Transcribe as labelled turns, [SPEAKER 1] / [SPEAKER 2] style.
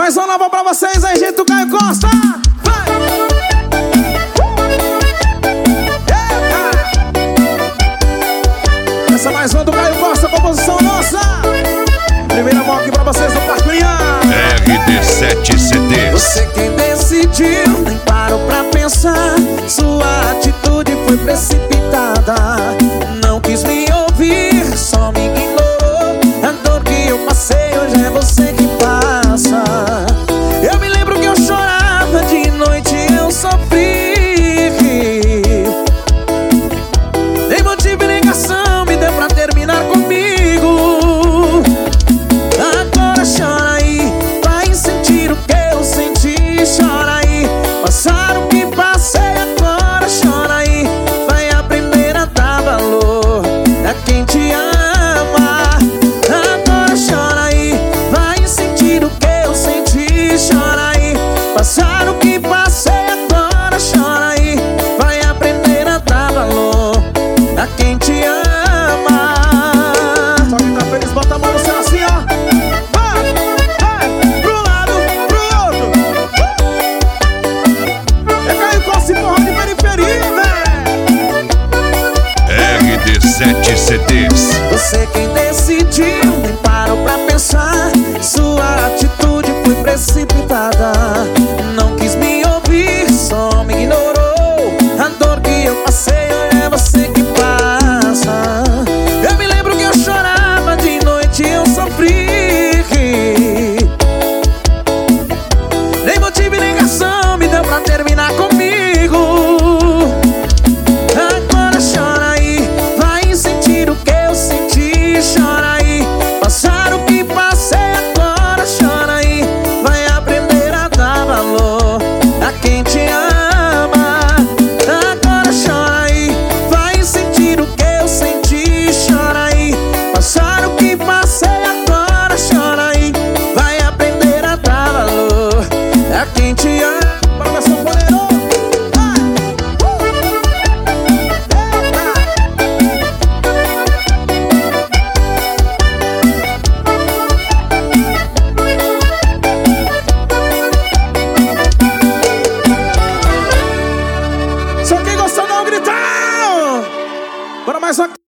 [SPEAKER 1] Mais uma nova pra vocês aí, gente do Caio Costa. Vai! Essa mais uma do Caio Costa, composição nossa. Primeira mão aqui pra vocês do Parcurinha.
[SPEAKER 2] RD7 CDs.
[SPEAKER 3] Você quem decidiu, nem parou pra pensar. Sua atitude foi precipitada. Não quis me ouvir, só me ignorou. A dor que eu passei hoje é você que passa. Eu me lembro que eu chorava, de noite eu sofri. Nem motivo e negação me deu pra terminar comigo. Agora chora aí, vai sentir o que eu senti. Chora aí, passar o que passei. Agora chora aí, vai aprender a dar valor a quem te ama. Agora chora aí, vai sentir o que eu senti. Chora aí, passar o que passei. Agora chora aí, vai aprender a dar valor a quem te ama.
[SPEAKER 1] Só quem tá feliz, bota a mão no céu assim, ó. Vai, vai, pro lado, pro outro. É Caio Costa e porra de periferia, velho.
[SPEAKER 2] RD7 CDs.
[SPEAKER 3] Você quem decidiu, nem parou pra pensar. Sua atitude